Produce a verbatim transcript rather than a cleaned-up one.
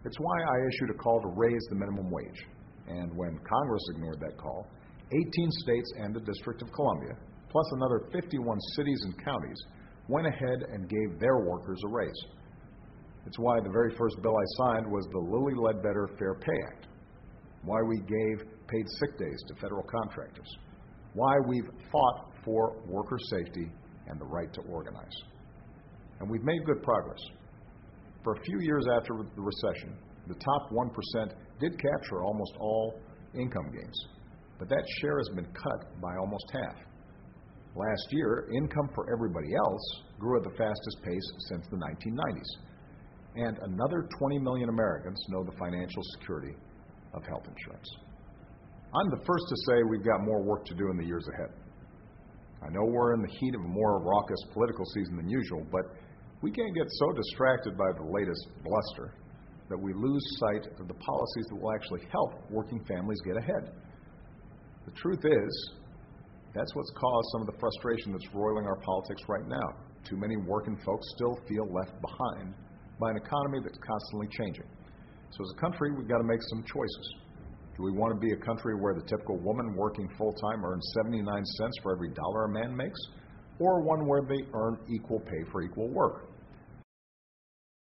It's why I issued a call to raise the minimum wage. And when Congress ignored that call, eighteen states and the District of Columbia, plus another fifty-one cities and counties, went ahead and gave their workers a raise. It's why the very first bill I signed was the Lilly Ledbetter Fair Pay Act. Why we gave paid sick days to federal contractors. Why we've fought for worker safety and the right to organize. And we've made good progress. For a few years after the recession, the top one percent did capture almost all income gains, but that share has been cut by almost half. Last year, income for everybody else grew at the fastest pace since the nineteen nineties, and another twenty million Americans know the financial security of health insurance. I'm the first to say we've got more work to do in the years ahead. I know we're in the heat of a more raucous political season than usual, but we can't get so distracted by the latest bluster that we lose sight of the policies that will actually help working families get ahead. The truth is, that's what's caused some of the frustration that's roiling our politics right now. Too many working folks still feel left behind by an economy that's constantly changing. So as a country, we've got to make some choices. Do we want to be a country where the typical woman working full-time earns seventy-nine cents for every dollar a man makes, or one where they earn equal pay for equal work?